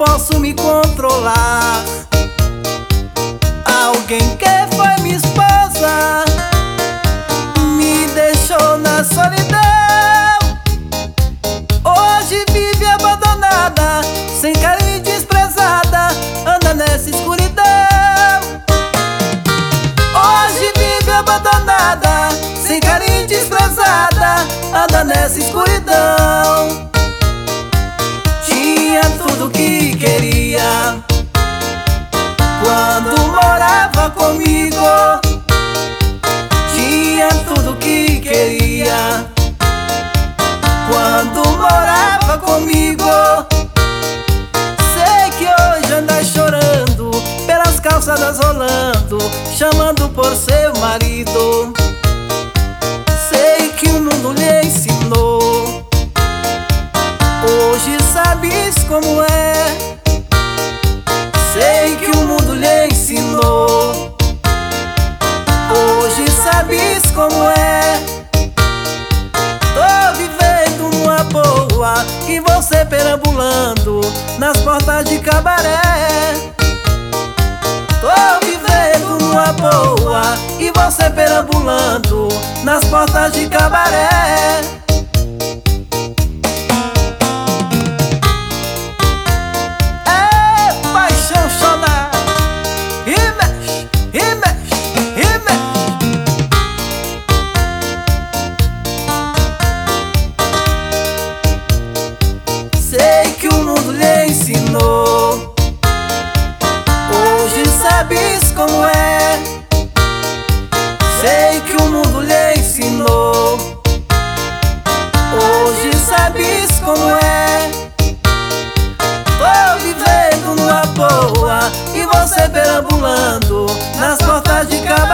posso me controlar. Alguém que foi minha esposa me deixou na solidão. Hoje vive abandonada, sem carinho e desprezada, anda nessa escuridão. Hoje vive abandonada, sem carinho e desprezada, anda nessa escuridão. Tinha tudo que queria quando morava comigo. Tinha tudo que queria quando morava comigo. Sei que hoje anda chorando pelas calçadas rolando, chamando por seu marido. Sei que o mundo lhe ensinou, hoje sabes como é. Sei que o mundo lhe ensinou, hoje sabes como é. Tô vivendo numa boa e você perambulando nas portas de cabaré. Tô vivendo numa boa e você perambulando nas portas de cabaré. Sei que o mundo lhe ensinou, hoje sabes como é. Sei que o mundo lhe ensinou, hoje sabes como é. Tô vivendo numa boa e você perambulando nas portas de cabaré.